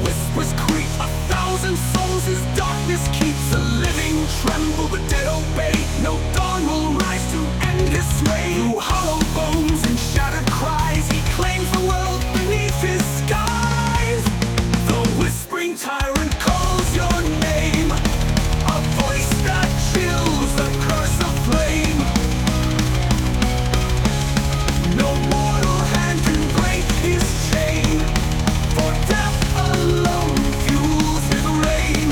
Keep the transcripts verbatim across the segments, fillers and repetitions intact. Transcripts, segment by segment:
whispers creep, a thousand souls his darkness keeps. The living tremble, the dead obey. No dawn will rise to end his sway. Through hollow bones and shattered cries, he claims the world beneath his skies. The whispering tyrant calls your name, a voice that chills, a curse of flame. No mortal hand can break his chain, for death alone fuels his reign.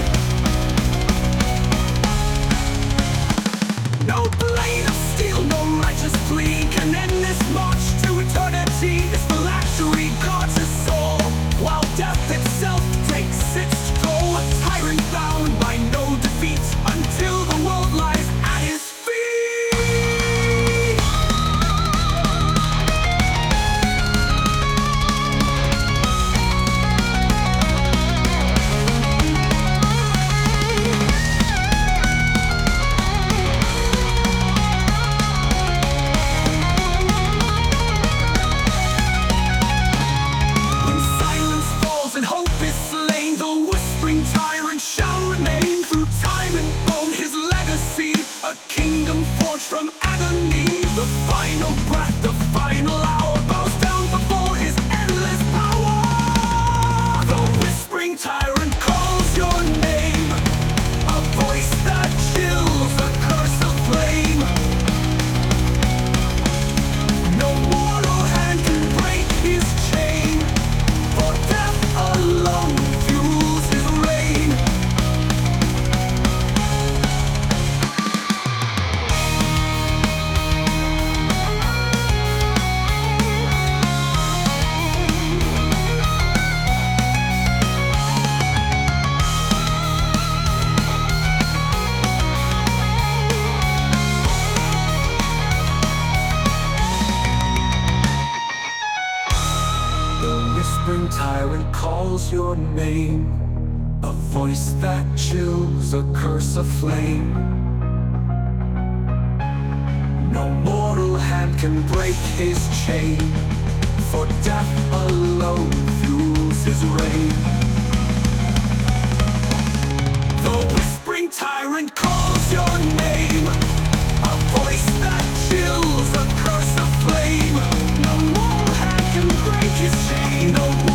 No blade of steel, no righteous plea can end this march to eternity. This phylactery guards his soul, while death itself takes its toll. A tyrant bound by no defeat, until the world lies at his feet. When silence falls and hope is slain, the whispering tyrant shall remain. Through time and bone his legacy, a kingdom forged from agony. The final breath, the final hour, bows down before his endless power. The whispering tyrant calls your name, a voice that chills, a curse of flame. No mortal hand can break his chain, for death alone fuels his reign. The whispering tyrant calls your name, a voice that chills, a curse of flame. No mortal hand can break his chain, for death alone fuels his reign. The whispering tyrant calls your name, a voice that chills, a curse of flame. No mortal hand can break his chain, no